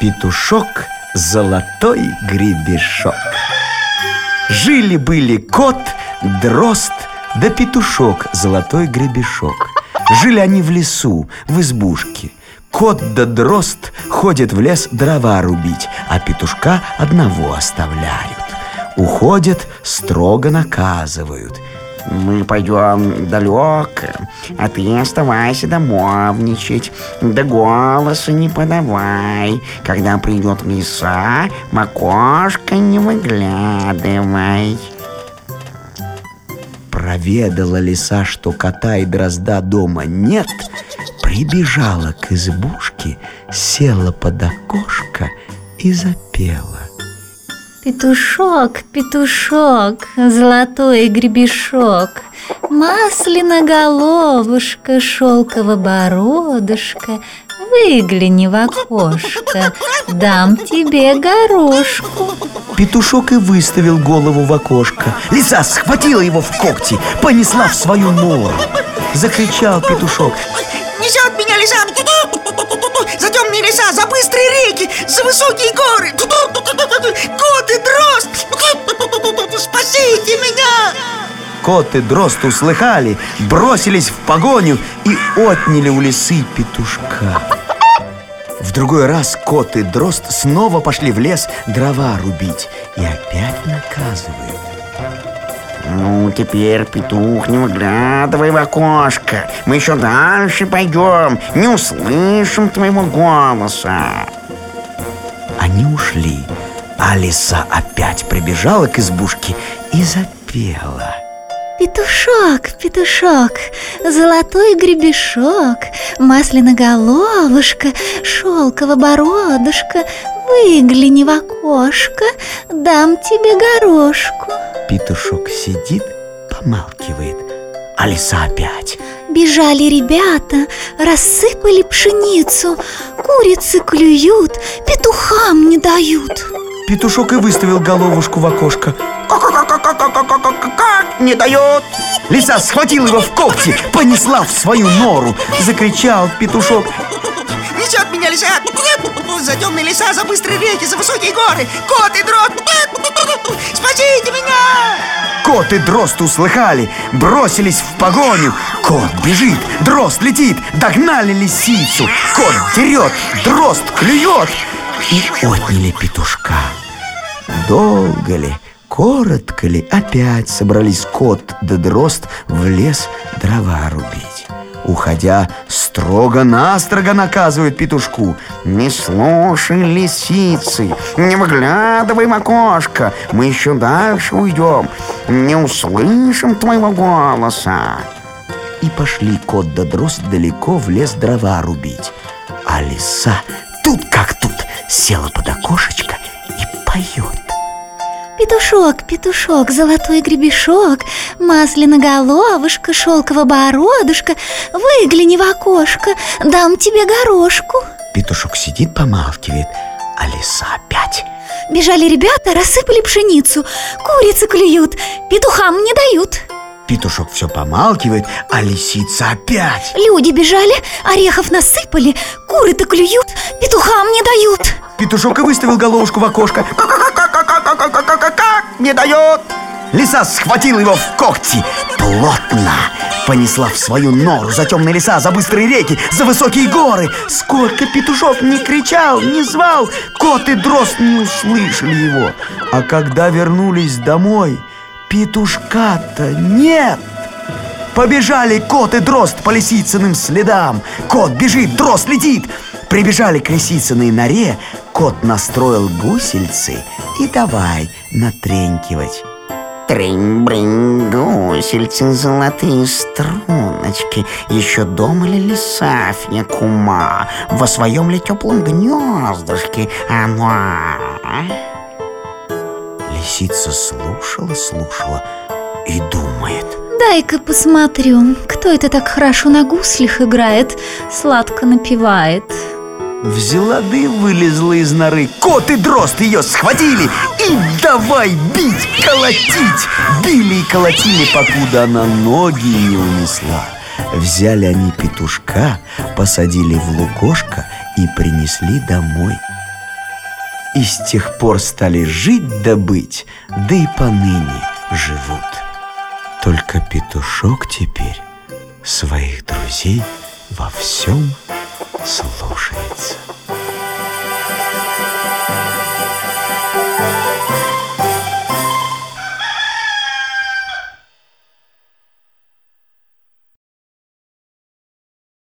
Петушок, золотой гребешок. Жили-были кот, дрозд да петушок, золотой гребешок. Жили они в лесу, в избушке. Кот да дрозд ходят в лес дрова рубить, а петушка одного оставляют. Уходят, строго наказывают. Мы пойдем далеко, а ты оставайся домовничать. Да голоса не подавай. Когда придет лиса, в окошко не выглядывай. Проведала лиса, что кота и дрозда дома нет, прибежала к избушке, села под окошко и запела. Петушок, петушок, золотой гребешок, масляноголовушка, шелково-бородушка, выгляни в окошко, дам тебе горошку. Петушок и выставил голову в окошко. Лиса схватила его в когти, понесла в свою нору. Закричал петушок: несет меня лиса за темные леса, за быстрые реки, за высокие горы. Кот и дрозд, спасите меня! Кот и дрозд услыхали, бросились в погоню и отняли у лисы петушка. В другой раз кот и дрозд снова пошли в лес дрова рубить и опять наказывают. Ну, теперь, петух, не выглядывай в окошко. Мы еще дальше пойдем, не услышим твоего голоса. Они ушли, а лиса опять прибежала к избушке и запела. Петушок, петушок, золотой гребешок, масляноголовушка, шелково-бородушка, выгляни в окошко, дам тебе горошку. Петушок сидит, помалкивает, а лиса опять. Бежали ребята, рассыпали пшеницу, курицы клюют, петухам не дают. Петушок и выставил головушку в окошко. Как не дает? Лиса схватила его в когти, понесла в свою нору. Закричал петушок: несет меня лиса за темные леса, за быстрые реки, за высокие горы. Кот и дрозд, спасите меня! Кот и дрозд услыхали, бросились в погоню. Кот бежит, дрозд летит, догнали лисицу. Кот дерет, дрозд клюет, и отняли петушка. Долго ли, коротко ли, опять собрались кот да дрозд в лес дрова рубить. Уходя, строго-настрого наказывают петушку: не слушай лисицы, не выглядывай в окошко. Мы еще дальше уйдем, не услышим твоего голоса. И пошли кот да дрозд далеко в лес дрова рубить. А лиса тут как тут села под окошечко и поет. Петушок, петушок, золотой гребешок, масляноголовушка, шелково-бородушка, выгляни в окошко, дам тебе горошку. Петушок сидит, помалкивает, а лиса опять. Бежали ребята, рассыпали пшеницу, курицы клюют, петухам не дают. Петушок все помалкивает, а лисица опять. Люди бежали, орехов насыпали, куры-то клюют, петухам не дают. Петушок и выставил головушку в окошко. Как не дает? Лиса схватила его в когти, плотно понесла в свою нору за темные леса, за быстрые реки, за высокие горы. Сколько петушок не кричал, не звал, кот и дрозд не услышали его. А когда вернулись домой, петушка-то нет. Побежали кот и дрозд по лисицыным следам. Кот бежит, дрозд летит. Прибежали к лисицыной норе, кот настроил гусельцы и давай натренькивать. Трынь-брынь, гусельцы, золотые струночки. Еще дома ли лиса фея кума? Во своем ли теплом гнездышке она? Лисица слушала и думает: дай-ка посмотрю, кто это так хорошо на гуслях играет, сладко напевает. Взяла-ды вылезла из норы. Кот и дрозд ее схватили и давай бить, колотить. Били и колотили, покуда она ноги ее унесла. Взяли они петушка, посадили в лукошко и принесли домой. и с тех пор стали жить да быть, да и поныне живут. Только петушок теперь своих друзей во всем слушается.